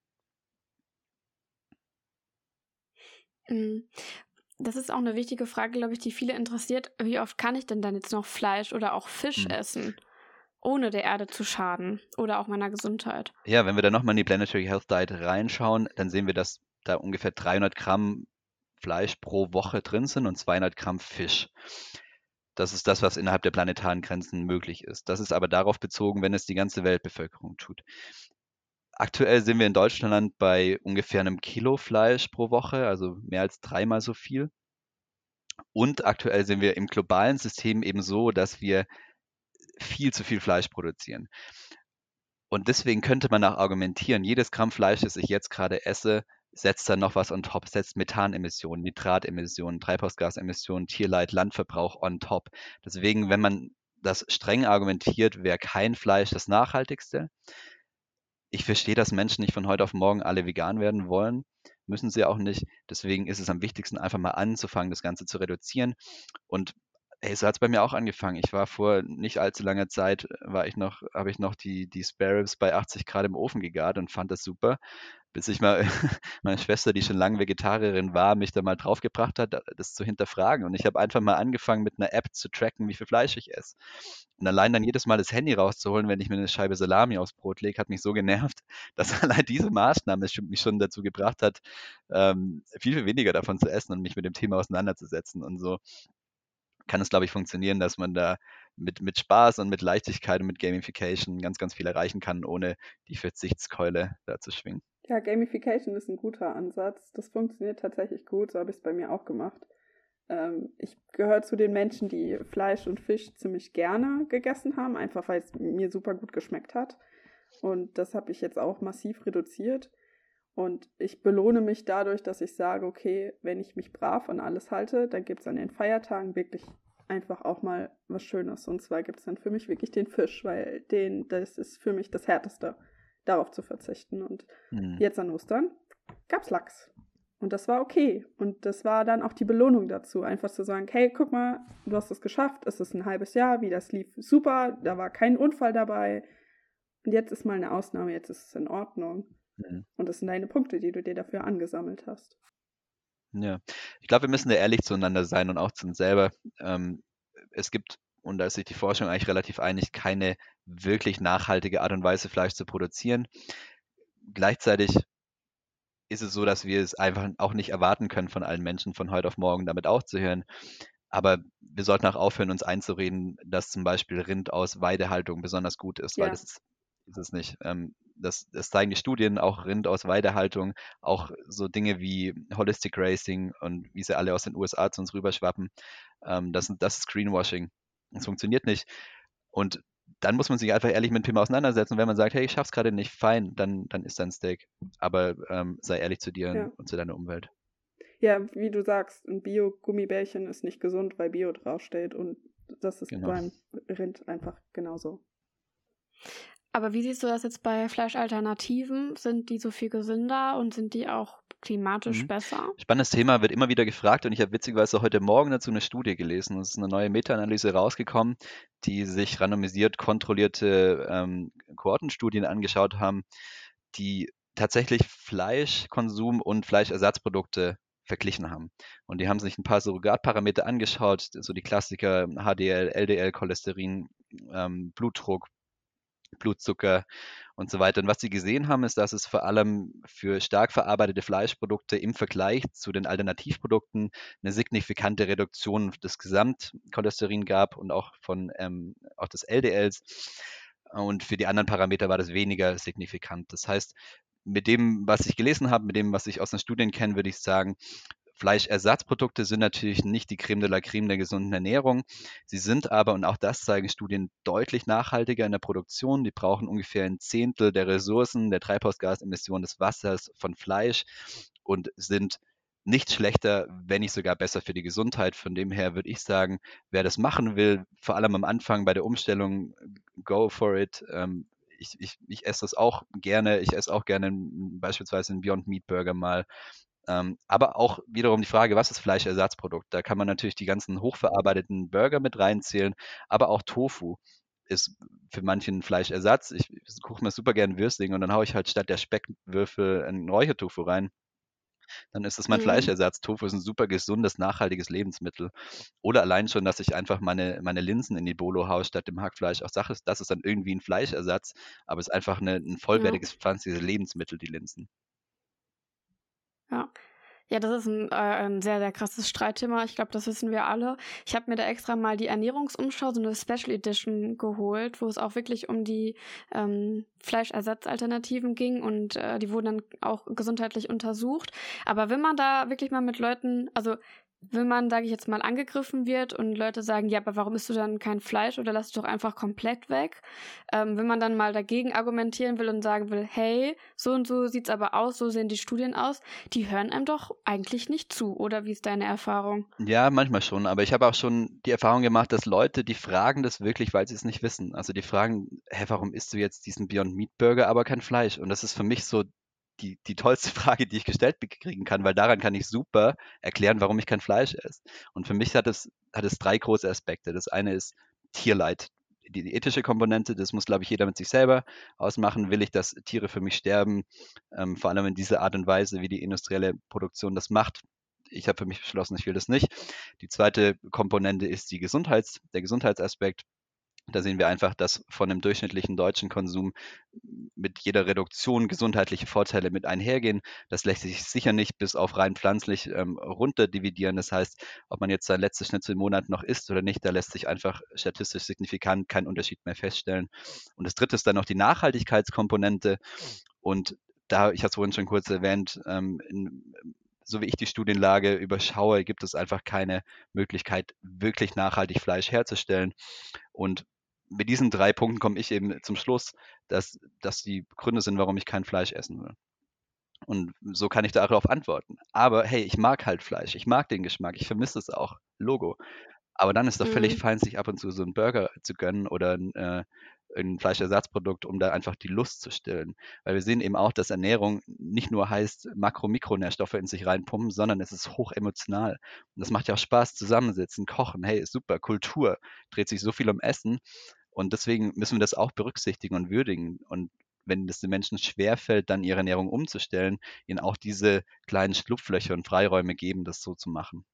Mm, Das ist auch eine wichtige Frage, glaube ich, die viele interessiert. Wie oft kann ich denn dann jetzt noch Fleisch oder auch Fisch Hm. essen, ohne der Erde zu schaden oder auch meiner Gesundheit? Ja, wenn wir dann nochmal in die Planetary Health Diet reinschauen, dann sehen wir, dass da ungefähr dreihundert Gramm Fleisch pro Woche drin sind und zweihundert Gramm Fisch. Das ist das, was innerhalb der planetaren Grenzen möglich ist. Das ist aber darauf bezogen, wenn es die ganze Weltbevölkerung tut. Aktuell sind wir in Deutschland bei ungefähr einem Kilo Fleisch pro Woche, also mehr als dreimal so viel. Und aktuell sind wir im globalen System eben so, dass wir viel zu viel Fleisch produzieren. Und deswegen könnte man auch argumentieren, jedes Gramm Fleisch, das ich jetzt gerade esse, setzt dann noch was on top, setzt Methanemissionen, Nitratemissionen, Treibhausgasemissionen, Tierleid, Landverbrauch on top. Deswegen, wenn man das streng argumentiert, wäre kein Fleisch das nachhaltigste. Ich verstehe, dass Menschen nicht von heute auf morgen alle vegan werden wollen, müssen sie auch nicht. Deswegen ist es am wichtigsten, einfach mal anzufangen, das Ganze zu reduzieren. Und hey, so hat es bei mir auch angefangen. Ich war vor nicht allzu langer Zeit, war ich noch, habe ich noch die, die Spare Ribs bei achtzig Grad im Ofen gegart und fand das super. bis ich mal meine Schwester, die schon lange Vegetarierin war, mich da mal draufgebracht hat, das zu hinterfragen. Und ich habe einfach mal angefangen, mit einer App zu tracken, wie viel Fleisch ich esse. Und allein dann jedes Mal das Handy rauszuholen, wenn ich mir eine Scheibe Salami aufs Brot lege, hat mich so genervt, dass allein diese Maßnahme mich schon dazu gebracht hat, ähm, viel, viel weniger davon zu essen und mich mit dem Thema auseinanderzusetzen. Und so kann es, glaube ich, funktionieren, dass man da mit, mit Spaß und mit Leichtigkeit und mit Gamification ganz, ganz viel erreichen kann, ohne die Verzichtskeule da zu schwingen. Ja, Gamification ist ein guter Ansatz. Das funktioniert tatsächlich gut, so habe ich es bei mir auch gemacht. Ähm, ich gehöre zu den Menschen, die Fleisch und Fisch ziemlich gerne gegessen haben, einfach weil es mir super gut geschmeckt hat. Und das habe ich jetzt auch massiv reduziert. Und ich belohne mich dadurch, dass ich sage, okay, wenn ich mich brav an alles halte, dann gibt es an den Feiertagen wirklich einfach auch mal was Schönes. Und zwar gibt es dann für mich wirklich den Fisch, weil den, das ist für mich das Härteste, darauf zu verzichten. Und mhm. jetzt an Ostern gab es Lachs. Und das war okay. Und das war dann auch die Belohnung dazu, einfach zu sagen, hey, guck mal, du hast es geschafft, es ist ein halbes Jahr, wie das lief, super, da war kein Unfall dabei. Und jetzt ist mal eine Ausnahme, jetzt ist es in Ordnung. Mhm. Und das sind deine Punkte, die du dir dafür angesammelt hast. Ja, ich glaube, wir müssen da ehrlich zueinander sein und auch zu uns selber. Ähm, es gibt, und da ist sich die Forschung eigentlich relativ einig, keine wirklich nachhaltige Art und Weise, Fleisch zu produzieren. Gleichzeitig ist es so, dass wir es einfach auch nicht erwarten können von allen Menschen von heute auf morgen damit aufzuhören. Aber wir sollten auch aufhören, uns einzureden, dass zum Beispiel Rind aus Weidehaltung besonders gut ist, weil ja. das ist, ist es nicht. Ähm, das, das zeigen die Studien, auch Rind aus Weidehaltung, auch so Dinge wie Holistic Racing und wie sie alle aus den U S A zu uns rüberschwappen. Ähm, das, das ist Greenwashing. Das funktioniert nicht. Und dann muss man sich einfach ehrlich mit dem Thema auseinandersetzen. Und wenn man sagt, hey, ich schaff's gerade nicht, fein, dann, dann isst dein Steak. Aber ähm, sei ehrlich zu dir ja. und zu deiner Umwelt. Ja, wie du sagst, ein Bio-Gummibärchen ist nicht gesund, weil Bio draufsteht. Und das ist genau. beim Rind einfach genauso. Aber wie siehst du das jetzt bei Fleischalternativen? Sind die so viel gesünder und sind die auch klimatisch mhm. besser? Spannendes Thema, wird immer wieder gefragt und ich habe witzigerweise heute Morgen dazu eine Studie gelesen. Es ist eine neue Meta-Analyse rausgekommen, die sich randomisiert kontrollierte ähm, Kohortenstudien angeschaut haben, die tatsächlich Fleischkonsum und Fleischersatzprodukte verglichen haben. Und die haben sich ein paar Surrogatparameter angeschaut, so die Klassiker H D L, L D L, Cholesterin, ähm, Blutdruck, Blutzucker und so weiter. Und was sie gesehen haben, ist, dass es vor allem für stark verarbeitete Fleischprodukte im Vergleich zu den Alternativprodukten eine signifikante Reduktion des Gesamtcholesterin gab und auch von ähm, auch des L D Ls. Und für die anderen Parameter war das weniger signifikant. Das heißt, mit dem, was ich gelesen habe, mit dem, was ich aus den Studien kenne, würde ich sagen, Fleischersatzprodukte sind natürlich nicht die Creme de la Creme der gesunden Ernährung. Sie sind aber, und auch das zeigen Studien, deutlich nachhaltiger in der Produktion. Die brauchen ungefähr ein Zehntel der Ressourcen, der Treibhausgasemissionen des Wassers von Fleisch und sind nicht schlechter, wenn nicht sogar besser für die Gesundheit. Von dem her würde ich sagen, wer das machen will, vor allem am Anfang bei der Umstellung, go for it. Ähm, ich, ich, ich esse das auch gerne. Ich esse auch gerne beispielsweise einen Beyond Meat Burger mal. Ähm, aber auch wiederum die Frage, was ist Fleischersatzprodukt? Da kann man natürlich die ganzen hochverarbeiteten Burger mit reinzählen, aber auch Tofu ist für manchen Fleischersatz. Ich, ich koche mir super gerne Würstchen und dann haue ich halt statt der Speckwürfel einen Räuchertofu rein. Dann ist das mein mhm. Fleischersatz. Tofu ist ein super gesundes, nachhaltiges Lebensmittel. Oder allein schon, dass ich einfach meine, meine Linsen in die Bolo haue statt dem Hackfleisch. Auch Sache ist, das ist dann irgendwie ein Fleischersatz, aber es ist einfach eine, ein vollwertiges ja. pflanzliches Lebensmittel, die Linsen. Ja. Ja, das ist ein, äh, ein sehr, sehr krasses Streitthema. Ich glaube, das wissen wir alle. Ich habe mir da extra mal die Ernährungsumschau, so eine Special Edition geholt, wo es auch wirklich um die ähm, Fleischersatzalternativen ging und äh, die wurden dann auch gesundheitlich untersucht. Aber wenn man da wirklich mal mit Leuten, also wenn man, sage ich jetzt mal, angegriffen wird und Leute sagen, ja, aber warum isst du dann kein Fleisch oder lass es doch einfach komplett weg? Ähm, wenn man dann mal dagegen argumentieren will und sagen will, hey, so und so sieht's aber aus, so sehen die Studien aus, die hören einem doch eigentlich nicht zu, oder wie ist deine Erfahrung? Ja, manchmal schon, aber ich habe auch schon die Erfahrung gemacht, dass Leute, die fragen das wirklich, weil sie es nicht wissen. Also die fragen, hä, warum isst du jetzt diesen Beyond Meat Burger, aber kein Fleisch? Und das ist für mich so Die, die tollste Frage, die ich gestellt kriegen kann, weil daran kann ich super erklären, warum ich kein Fleisch esse. Und für mich hat es, hat es drei große Aspekte. Das eine ist Tierleid. die ethische Komponente, das muss, glaube ich, jeder mit sich selber ausmachen. Will ich, dass Tiere für mich sterben? Ähm, vor allem in dieser Art und Weise, wie die industrielle Produktion das macht. Ich habe für mich beschlossen, ich will das nicht. Die zweite Komponente ist die Gesundheits-, der Gesundheitsaspekt. Da sehen wir einfach, dass von einem durchschnittlichen deutschen Konsum mit jeder Reduktion gesundheitliche Vorteile mit einhergehen. Das lässt sich sicher nicht bis auf rein pflanzlich ähm, runterdividieren. Das heißt, ob man jetzt sein letztes Schnitzel im Monat noch isst oder nicht, da lässt sich einfach statistisch signifikant kein Unterschied mehr feststellen. Und das dritte ist dann noch die Nachhaltigkeitskomponente. Und da, ich habe es vorhin schon kurz erwähnt, ähm, in, so wie ich die Studienlage überschaue, gibt es einfach keine Möglichkeit, wirklich nachhaltig Fleisch herzustellen. Und mit diesen drei Punkten komme ich eben zum Schluss, dass das die Gründe sind, warum ich kein Fleisch essen will. Und so kann ich darauf antworten. Aber hey, ich mag halt Fleisch, ich mag den Geschmack, ich vermisse es auch, Logo. Aber dann ist doch völlig Mhm. fein, sich ab und zu so einen Burger zu gönnen oder ein, äh, ein Fleischersatzprodukt, um da einfach die Lust zu stillen. Weil wir sehen eben auch, dass Ernährung nicht nur heißt, Makro-, Mikronährstoffe in sich reinpumpen, sondern es ist hochemotional. Und das macht ja auch Spaß, zusammensitzen, kochen. Hey, ist super, Kultur, dreht sich so viel um Essen. Und deswegen müssen wir das auch berücksichtigen und würdigen. Und wenn es den Menschen schwerfällt, dann ihre Ernährung umzustellen, ihnen auch diese kleinen Schlupflöcher und Freiräume geben, das so zu machen.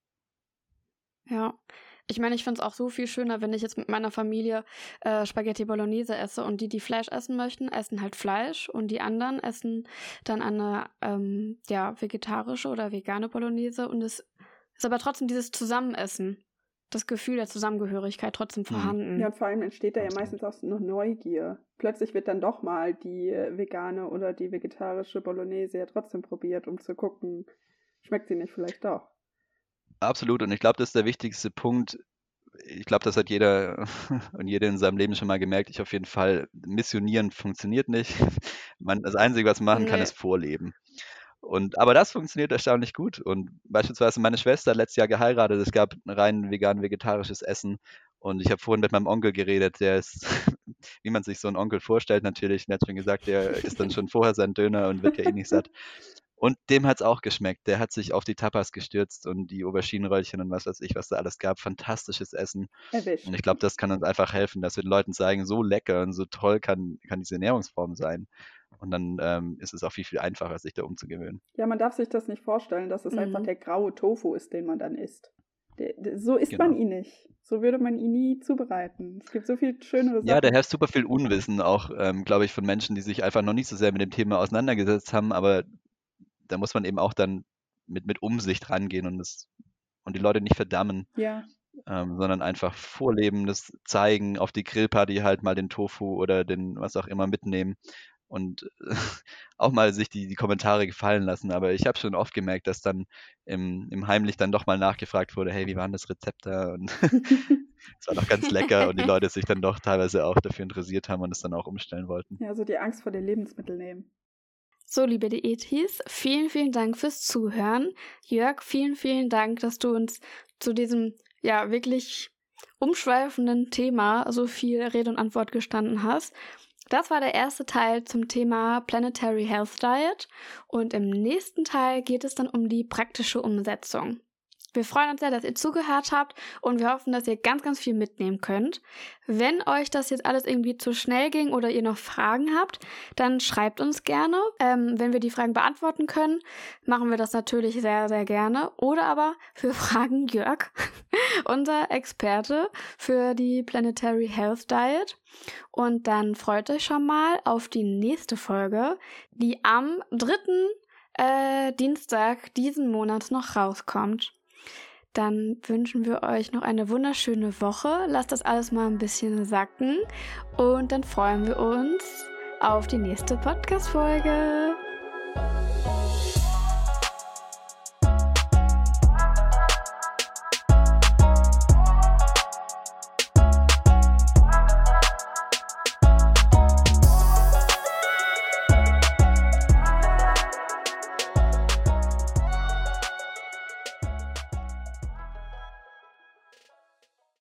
Ja, ich meine, ich finde es auch so viel schöner, wenn ich jetzt mit meiner Familie äh, Spaghetti Bolognese esse und die, die Fleisch essen möchten, essen halt Fleisch und die anderen essen dann eine ähm, ja, vegetarische oder vegane Bolognese und es ist aber trotzdem dieses Zusammenessen, das Gefühl der Zusammengehörigkeit trotzdem vorhanden. Ja, und vor allem entsteht da ja Absolut. meistens auch noch Neugier. Plötzlich wird dann doch mal die äh, vegane oder die vegetarische Bolognese ja trotzdem probiert, um zu gucken, schmeckt sie nicht vielleicht doch. Absolut. Und ich glaube, das ist der wichtigste Punkt. Ich glaube, das hat jeder und jede in seinem Leben schon mal gemerkt. Ich auf jeden Fall, missionieren funktioniert nicht. Man, das Einzige, was man machen kann, Nee. ist vorleben. Und, aber das funktioniert erstaunlich gut. Und beispielsweise meine Schwester hat letztes Jahr geheiratet. Es gab ein rein vegan-vegetarisches Essen. Und ich habe vorhin mit meinem Onkel geredet. Der ist, wie man sich so einen Onkel vorstellt natürlich. Er hat schon gesagt, der isst dann schon vorher seinen Döner und wird ja eh nicht satt. Und dem hat es auch geschmeckt. Der hat sich auf die Tapas gestürzt und die Auberginenröllchen und was weiß ich, was da alles gab. Fantastisches Essen. Erwischt. Und ich glaube, das kann uns einfach helfen, dass wir den Leuten zeigen, so lecker und so toll kann, kann diese Ernährungsform sein. Und dann ähm, ist es auch viel, viel einfacher, sich da umzugewöhnen. Ja, man darf sich das nicht vorstellen, dass es Mhm. einfach der graue Tofu ist, den man dann isst. Der, der, so isst Genau. man ihn nicht. So würde man ihn nie zubereiten. Es gibt so viel schönere Sachen. Ja, da herrscht super viel Unwissen auch, ähm, glaube ich, von Menschen, die sich einfach noch nicht so sehr mit dem Thema auseinandergesetzt haben, aber da muss man eben auch dann mit, mit Umsicht rangehen und, das, und die Leute nicht verdammen, Ja, ähm, sondern einfach vorleben, das zeigen, auf die Grillparty halt mal den Tofu oder den was auch immer mitnehmen und auch mal sich die, die Kommentare gefallen lassen. Aber ich habe schon oft gemerkt, dass dann im, im Heimlich dann doch mal nachgefragt wurde, hey, wie war denn das Rezept da? Und es war doch ganz lecker und die Leute sich dann doch teilweise auch dafür interessiert haben und es dann auch umstellen wollten. ja, so die Angst vor den Lebensmitteln nehmen. So, liebe Diätis, vielen, vielen Dank fürs Zuhören. Jörg, vielen, vielen Dank, dass du uns zu diesem, ja, wirklich umschweifenden Thema so viel Rede und Antwort gestanden hast. Das war der erste Teil zum Thema Planetary Health Diet und im nächsten Teil geht es dann um die praktische Umsetzung. Wir freuen uns sehr, dass ihr zugehört habt und wir hoffen, dass ihr ganz, ganz viel mitnehmen könnt. Wenn euch das jetzt alles irgendwie zu schnell ging oder ihr noch Fragen habt, dann schreibt uns gerne. Ähm, wenn wir die Fragen beantworten können, machen wir das natürlich sehr, sehr gerne. Oder aber für Fragen Jörg, unser Experte für die Planetary Health Diet. Und dann freut euch schon mal auf die nächste Folge, die am dritten äh, Dienstag diesen Monats noch rauskommt. Dann wünschen wir euch noch eine wunderschöne Woche. Lasst das alles mal ein bisschen sacken. Und dann freuen wir uns auf die nächste Podcast-Folge.